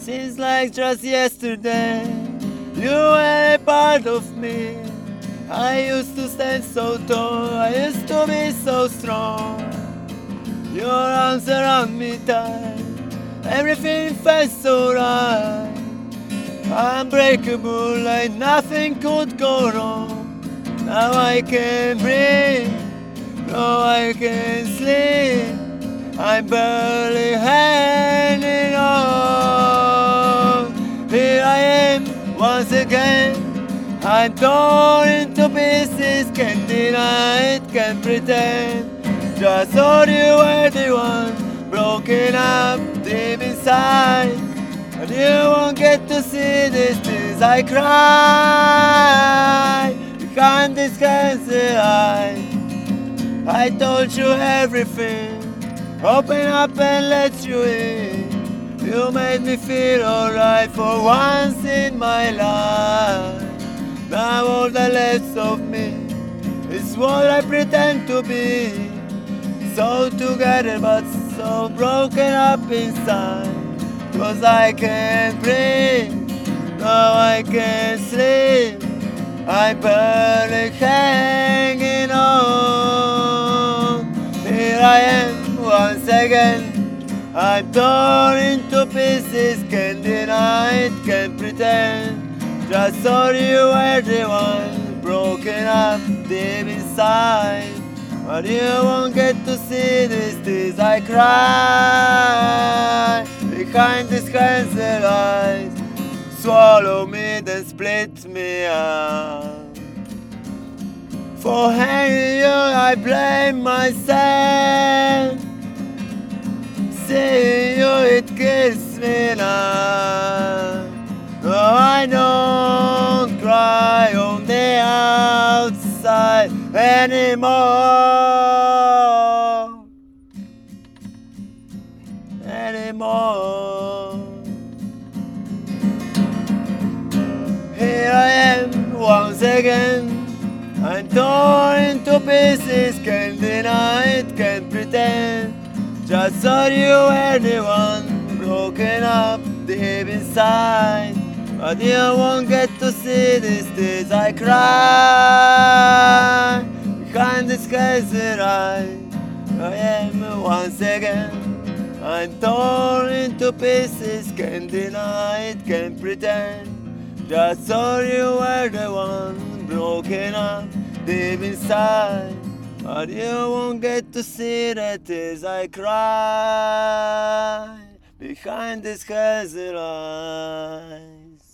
Seems like just yesterday you were a part of me. I used to stand so tall, I used to be so strong. Your arms around me tight, everything felt so right. Unbreakable, like nothing could go wrong. Now I can breathe, now I can sleep. I'm barely hanging on. Here I am once again. I'm torn into pieces, can't deny it, can't pretend. Just thought you were the one, broken up deep inside. And you won't get to see these tears I cry behind these cancer eyes. I told you everything, open up and let you in. You made me feel alright for once in my life. Now all that left of me is what I pretend to be. So together but so broken up inside. 'Cause I can't breathe, now I can't sleep. I'm barely hanging on. Here I am once again. I'm torn into pieces, can't deny it, can't pretend. Just thought you were the one, broken up deep inside. But you won't get to see these tears I cry behind these cancer eyes. Swallow me, then split me up. For hanging you, I blame myself. Seeing you, it kills me now. No, I don't cry on the outside anymore. Here I am once again. I'm torn into pieces, can't deny it, can't pretend. Just thought you were the one, broken up deep inside. But you won't get to see these tears I cry behind this cancer eyes. I am once again. I'm torn into pieces, can't deny it, can't pretend. Just thought you were the one, broken up deep inside. But you won't get to see the tears I cry behind these cancer eyes.